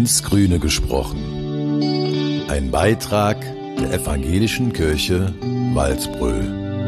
ins Grüne gesprochen. Ein Beitrag der Evangelischen Kirche Walsbröl.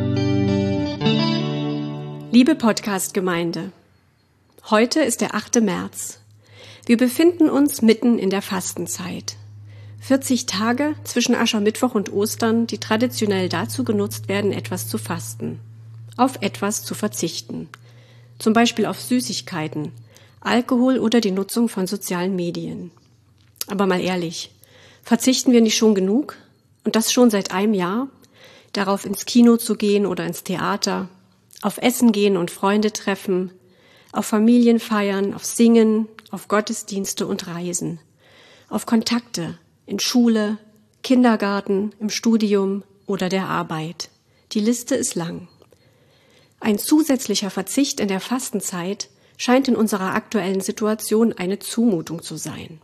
Liebe Podcast-Gemeinde, heute ist der 8. März. Wir befinden uns mitten in der Fastenzeit. 40 Tage zwischen Aschermittwoch und Ostern, die traditionell dazu genutzt werden, etwas zu fasten, auf etwas zu verzichten. Zum Beispiel auf Süßigkeiten, Alkohol oder die Nutzung von sozialen Medien. Aber mal ehrlich, verzichten wir nicht schon genug? Und das schon seit einem Jahr? Darauf ins Kino zu gehen oder ins Theater, auf Essen gehen und Freunde treffen, auf Familienfeiern, auf Singen, auf Gottesdienste und Reisen, auf Kontakte in Schule, Kindergarten, im Studium oder der Arbeit. Die Liste ist lang. Ein zusätzlicher Verzicht in der Fastenzeit scheint in unserer aktuellen Situation eine Zumutung zu sein.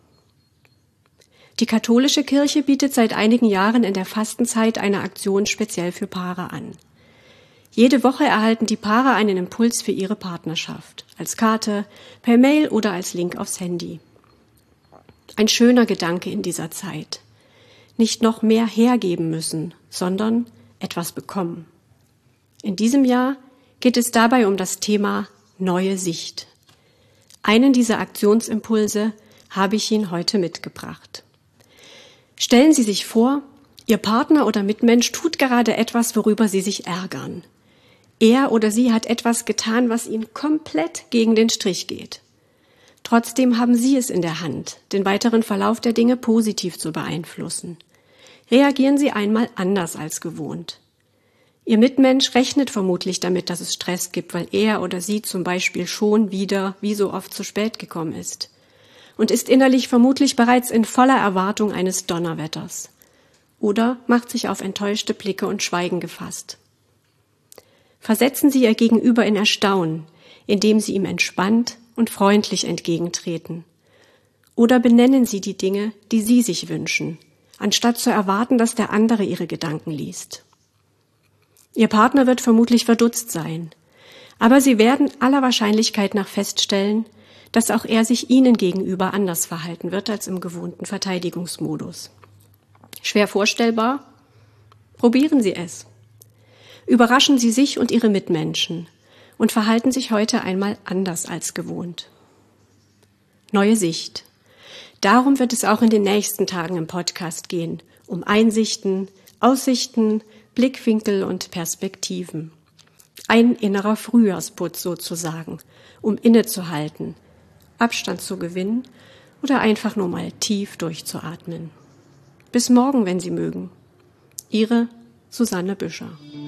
Die katholische Kirche bietet seit einigen Jahren in der Fastenzeit eine Aktion speziell für Paare an. Jede Woche erhalten die Paare einen Impuls für ihre Partnerschaft, als Karte, per Mail oder als Link aufs Handy. Ein schöner Gedanke in dieser Zeit. Nicht noch mehr hergeben müssen, sondern etwas bekommen. In diesem Jahr geht es dabei um das Thema neue Sicht. Einen dieser Aktionsimpulse habe ich Ihnen heute mitgebracht. Stellen Sie sich vor, Ihr Partner oder Mitmensch tut gerade etwas, worüber Sie sich ärgern. Er oder sie hat etwas getan, was Ihnen komplett gegen den Strich geht. Trotzdem haben Sie es in der Hand, den weiteren Verlauf der Dinge positiv zu beeinflussen. Reagieren Sie einmal anders als gewohnt. Ihr Mitmensch rechnet vermutlich damit, dass es Stress gibt, weil er oder sie zum Beispiel schon wieder wie so oft zu spät gekommen ist und ist innerlich vermutlich bereits in voller Erwartung eines Donnerwetters oder macht sich auf enttäuschte Blicke und Schweigen gefasst. Versetzen Sie Ihr Gegenüber in Erstaunen, indem Sie ihm entspannt und freundlich entgegentreten. Oder benennen Sie die Dinge, die Sie sich wünschen, anstatt zu erwarten, dass der andere Ihre Gedanken liest. Ihr Partner wird vermutlich verdutzt sein, aber Sie werden aller Wahrscheinlichkeit nach feststellen, dass auch er sich Ihnen gegenüber anders verhalten wird als im gewohnten Verteidigungsmodus. Schwer vorstellbar? Probieren Sie es. Überraschen Sie sich und Ihre Mitmenschen und verhalten sich heute einmal anders als gewohnt. Neue Sicht. Darum wird es auch in den nächsten Tagen im Podcast gehen, um Einsichten, Aussichten, Blickwinkel und Perspektiven. Ein innerer Frühjahrsputz sozusagen, um innezuhalten, Abstand zu gewinnen oder einfach nur mal tief durchzuatmen. Bis morgen, wenn Sie mögen. Ihre Susanne Büscher.